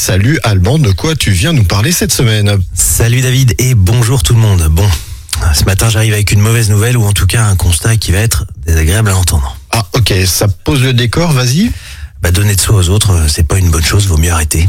Salut Alban, de quoi tu viens nous parler cette semaine? Salut David et bonjour tout le monde. Bon, ce matin j'arrive avec une mauvaise nouvelle ou en tout cas un constat qui va être désagréable à entendre. Ah ok, ça pose le décor, vas-y. Donner de soi aux autres, c'est pas une bonne chose, vaut mieux arrêter.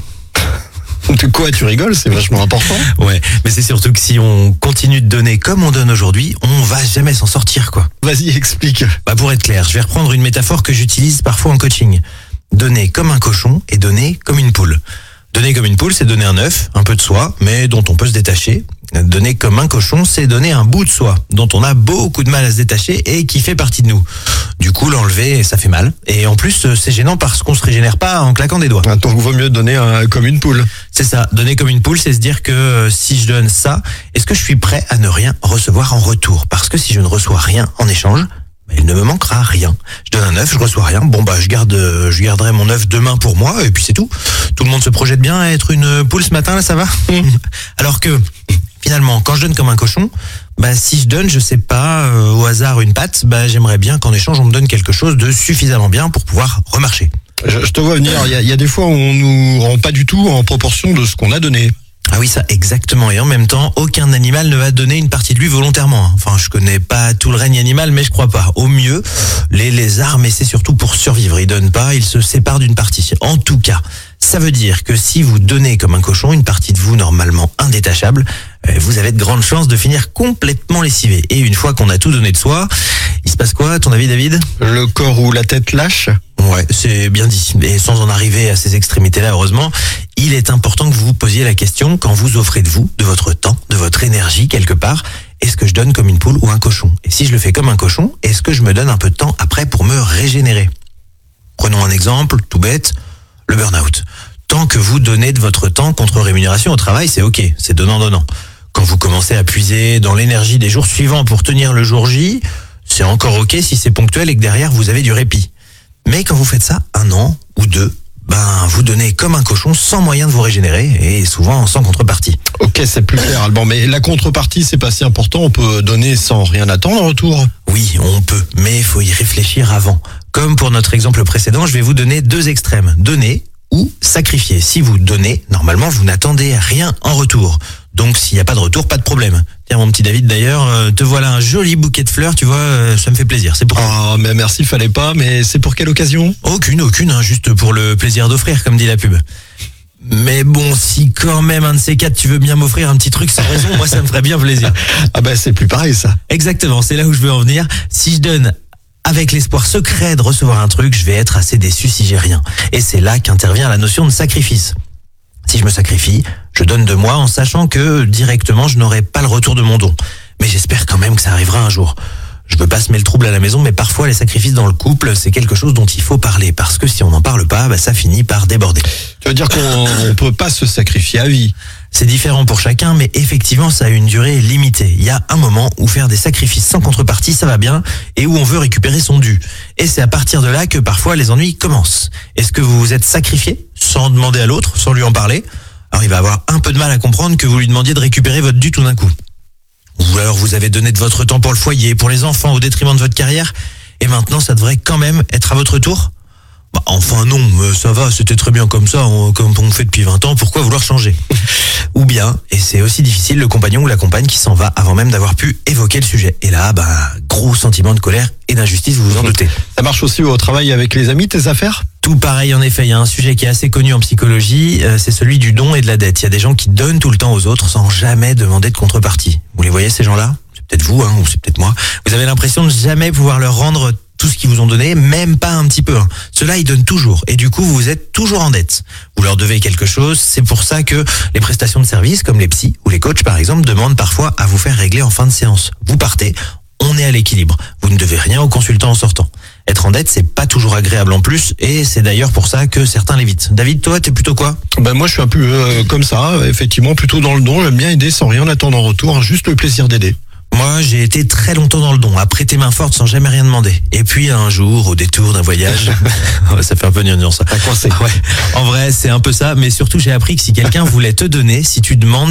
De quoi tu rigoles? C'est vachement important. Ouais, mais c'est surtout que si on continue de donner comme on donne aujourd'hui, on va jamais s'en sortir quoi. Vas-y, explique. Pour être clair, je vais reprendre une métaphore que j'utilise parfois en coaching. Donner comme un cochon et donner comme une poule. Donner comme une poule, c'est donner un œuf, un peu de soi, mais dont on peut se détacher. Donner comme un cochon, c'est donner un bout de soi, dont on a beaucoup de mal à se détacher et qui fait partie de nous. Du coup, l'enlever, ça fait mal. Et en plus, c'est gênant parce qu'on se régénère pas en claquant des doigts. Donc vaut mieux donner comme une poule. C'est ça, donner comme une poule, c'est se dire que si je donne ça, est-ce que je suis prêt à ne rien recevoir en retour? Parce que si je ne reçois rien en échange, il ne me manquera rien. Je donne un œuf, je reçois rien. Je garderai mon œuf demain pour moi et puis c'est tout. Tout le monde se projette bien à être une poule ce matin, là, ça va? Alors que, finalement, quand je donne comme un cochon, si je donne, je sais pas, au hasard une patte, j'aimerais bien qu'en échange, on me donne quelque chose de suffisamment bien pour pouvoir remarcher. Je te vois venir, il y a des fois où on nous rend pas du tout en proportion de ce qu'on a donné. Ah oui, ça, exactement. Et en même temps, aucun animal ne va donner une partie de lui volontairement. Enfin, je connais pas tout le règne animal, mais je crois pas. Au mieux, les lézards, mais c'est surtout pour survivre. Ils donnent pas, ils se séparent d'une partie. En tout cas, ça veut dire que si vous donnez comme un cochon une partie de vous normalement indétachable, vous avez de grandes chances de finir complètement lessivé. Et une fois qu'on a tout donné de soi, il se passe quoi, à ton avis, David? Le corps ou la tête lâche? Ouais, c'est bien dit. Et sans en arriver à ces extrémités-là, heureusement, il est important que vous vous posiez la question quand vous offrez de vous, de votre temps, de votre énergie quelque part. Est-ce que je donne comme une poule ou un cochon? Et si je le fais comme un cochon, est-ce que je me donne un peu de temps après pour me régénérer? Prenons un exemple tout bête, le burn-out. Tant que vous donnez de votre temps contre rémunération au travail, c'est ok, c'est donnant-donnant. Quand vous commencez à puiser dans l'énergie des jours suivants pour tenir le jour J, c'est encore ok si c'est ponctuel et que derrière vous avez du répit. Mais quand vous faites ça 1 an ou 2, vous donnez comme un cochon sans moyen de vous régénérer et souvent sans contrepartie. Ok, c'est plus clair, Alban, mais la contrepartie, c'est pas si important, on peut donner sans rien attendre en retour. Oui, on peut, mais il faut y réfléchir avant. Comme pour notre exemple précédent, je vais vous donner 2 extrêmes, donner ou sacrifier. Si vous donnez, normalement, vous n'attendez rien en retour. Donc, s'il n'y a pas de retour, pas de problème. Tiens, mon petit David, d'ailleurs, te voilà un joli bouquet de fleurs, tu vois, ça me fait plaisir. C'est pour toi. Oh, mais merci, fallait pas, mais c'est pour quelle occasion? Aucune, juste pour le plaisir d'offrir, comme dit la pub. Mais bon, si quand même un de ces 4, tu veux bien m'offrir un petit truc sans raison, moi, ça me ferait bien plaisir. C'est plus pareil, ça. Exactement, c'est là où je veux en venir. Si je donne avec l'espoir secret de recevoir un truc, je vais être assez déçu si j'ai rien. Et c'est là qu'intervient la notion de sacrifice. Si je me sacrifie, je donne de moi en sachant que directement je n'aurai pas le retour de mon don. Mais j'espère quand même que ça arrivera un jour. Je veux pas semer le trouble à la maison, mais parfois les sacrifices dans le couple, c'est quelque chose dont il faut parler. Parce que si on n'en parle pas, ça finit par déborder. Tu veux dire qu'on peut pas se sacrifier à vie? C'est différent pour chacun, mais effectivement, ça a une durée limitée. Il y a un moment où faire des sacrifices sans contrepartie, ça va bien, et où on veut récupérer son dû. Et c'est à partir de là que parfois les ennuis commencent. Est-ce que vous vous êtes sacrifié sans demander à l'autre, sans lui en parler? Alors il va avoir un peu de mal à comprendre que vous lui demandiez de récupérer votre dû tout d'un coup. Ou alors vous avez donné de votre temps pour le foyer, pour les enfants, au détriment de votre carrière, et maintenant ça devrait quand même être à votre tour? Enfin non, ça va, c'était très bien comme ça, comme on fait depuis 20 ans, pourquoi vouloir changer? Ou bien, et c'est aussi difficile, le compagnon ou la compagne qui s'en va avant même d'avoir pu évoquer le sujet. Et là, gros sentiment de colère et d'injustice, vous vous en doutez. Ça marche aussi au travail avec les amis, tes affaires? Tout pareil, en effet, il y a un sujet qui est assez connu en psychologie, c'est celui du don et de la dette. Il y a des gens qui donnent tout le temps aux autres sans jamais demander de contrepartie. Vous les voyez, ces gens-là? C'est peut-être vous, ou c'est peut-être moi. Vous avez l'impression de jamais pouvoir leur rendre tout ce qu'ils vous ont donné, même pas un petit peu. Ceux-là, ils donnent toujours. Et du coup, vous êtes toujours en dette. Vous leur devez quelque chose. C'est pour ça que les prestations de services, comme les psys ou les coachs, par exemple, demandent parfois à vous faire régler en fin de séance. Vous partez, on est à l'équilibre. Vous ne devez rien au consultant en sortant. Être en dette, c'est pas toujours agréable en plus, et c'est d'ailleurs pour ça que certains l'évitent. David, toi, t'es plutôt quoi? Moi, je suis un peu comme ça, effectivement, plutôt dans le don. J'aime bien aider sans rien attendre en retour, juste le plaisir d'aider. Moi, j'ai été très longtemps dans le don, à prêter main forte sans jamais rien demander. Et puis, un jour, au détour d'un voyage, ça fait un peu gnangnan ça. À coincer. Ouais. En vrai, c'est un peu ça, mais surtout, j'ai appris que si quelqu'un voulait te donner, si tu demandes,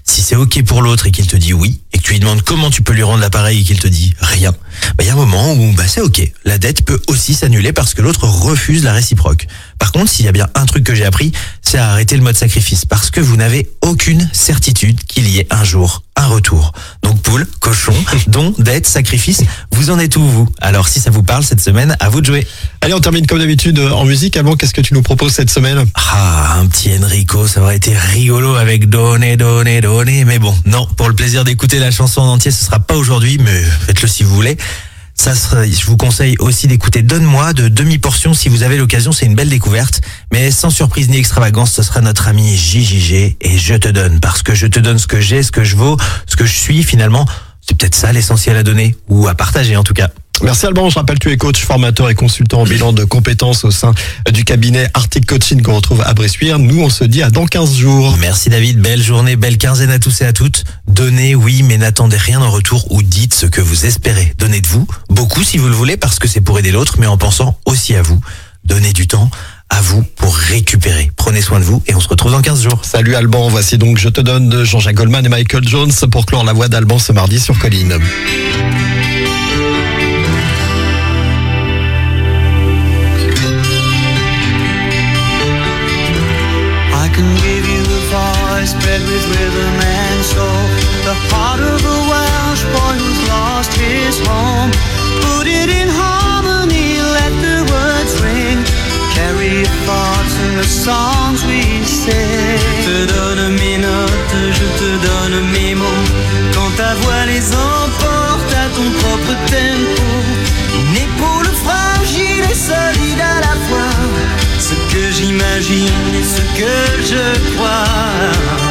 Si c'est ok pour l'autre et qu'il te dit oui, et que tu lui demandes comment tu peux lui rendre l'appareil et qu'il te dit rien, il y a un moment où c'est ok. La dette peut aussi s'annuler parce que l'autre refuse la réciproque. Par contre, s'il y a bien un truc que j'ai appris, c'est à arrêter le mode sacrifice parce que vous n'avez aucune certitude qu'il y ait un jour un retour. Donc poule, cochon, don, dette, sacrifice, vous en êtes où vous? Alors si ça vous parle cette semaine, à vous de jouer. Allez, on termine comme d'habitude en musique. Alban, qu'est-ce que tu nous proposes cette semaine? Un petit Enrico, ça aurait été rigolo avec Donner, Donner, Donner. Mais bon, non, pour le plaisir d'écouter la chanson en entier, ce sera pas aujourd'hui, mais faites-le si vous voulez. Je vous conseille aussi d'écouter Donne-moi de Demi-Portion si vous avez l'occasion, c'est une belle découverte. Mais sans surprise ni extravagance, ce sera notre ami JJG et Je te donne. Parce que je te donne ce que j'ai, ce que je vaux, ce que je suis finalement. C'est peut-être ça l'essentiel à donner, ou à partager en tout cas. Merci Alban, je rappelle tu es coach, formateur et consultant en bilan de compétences au sein du cabinet Arctic Coaching qu'on retrouve à Bressuire. Nous on se dit à dans 15 jours. Merci David, belle journée, belle quinzaine à tous et à toutes. Donnez, oui, mais n'attendez rien en retour ou dites ce que vous espérez. Donnez de vous, beaucoup si vous le voulez parce que c'est pour aider l'autre, mais en pensant aussi à vous. Donnez du temps à vous pour récupérer. Prenez soin de vous et on se retrouve dans 15 jours. Salut Alban, voici donc Je te donne de Jean-Jacques Goldman et Michael Jones pour clore la voix d'Alban ce mardi sur Colline. I can give you a voice bred with rhythm and soul, the heart of a Welsh boy who's lost his home. Put it in harmony, let the words ring, carry your thoughts in the songs we sing. Je te donne mes notes, je te donne mes mots, quand ta voix les emporte à ton propre tempo. Une épaule fragile et solide à la fois, ce que j'imagine et ce que je crois.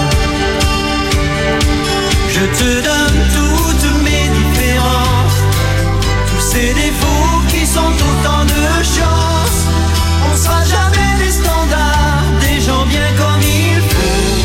Je te donne toutes mes différences, tous ces défauts qui sont autant de chance. On sera jamais des standards, des gens bien comme il faut.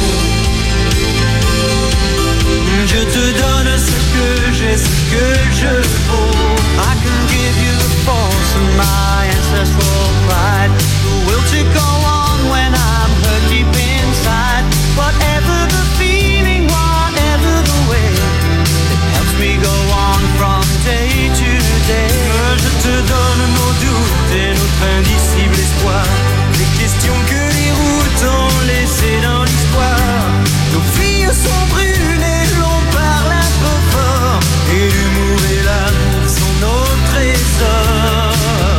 Je te donne ce que j'ai, ce que je vaux. I can give you the force of my ancestral pride, the will to go on when I'm hurt deep inside. Whatever the feeling, whatever the way, it helps me go on from day to day. Je te donne nos doutes et notre indicible espoir, les questions que les routes ont laissées dans l'histoire. Nos filles sont brûlées, l'on parle un peu fort, et l'humour et l'amour sont nos trésors.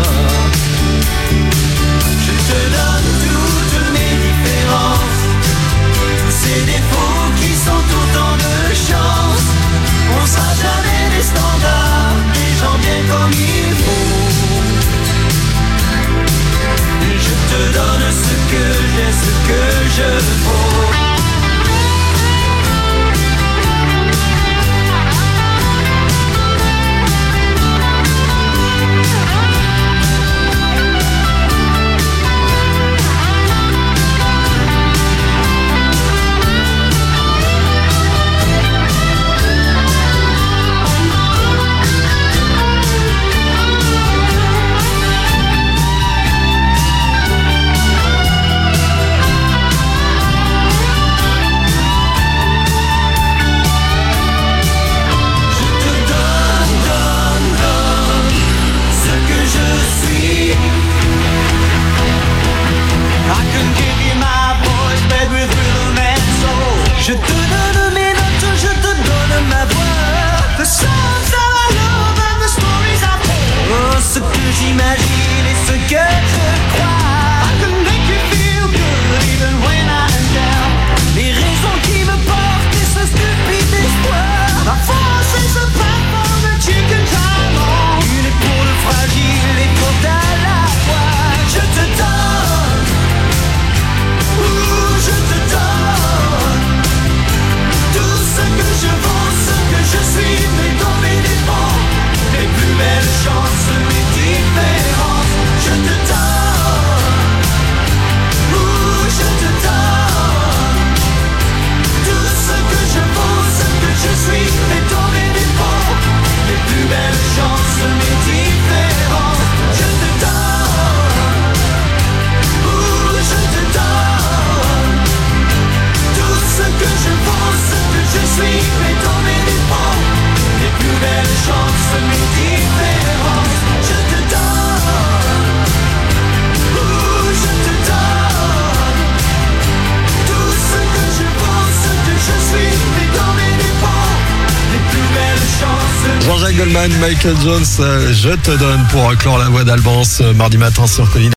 Je te donne toutes mes différences, tous ces défauts qui sont autant de chance. On sera jamais des standards, des gens bien comme il faut. Je te donne ce que j'ai, ce que je vaux. Je te donne mes notes, je te donne ma voix. The songs that I love and the stories I tell. Oh, ce que j'imagine et ce que je crois. I can make you feel good even when I am down. Les raisons qui me portent et ce stupide espoir. Ma force is a platform that you can climb on. Une épaule fragile et forte à la fois. Je te donne, je te donne tout ce que je vaux, ce que je suis, mais dans mes défauts, les plus belles chances, mes différences. Je te donne Jean-Jacques Goldman, Michael Jones, je te donne pour clore la voix d'Alban ce mardi matin sur Colline.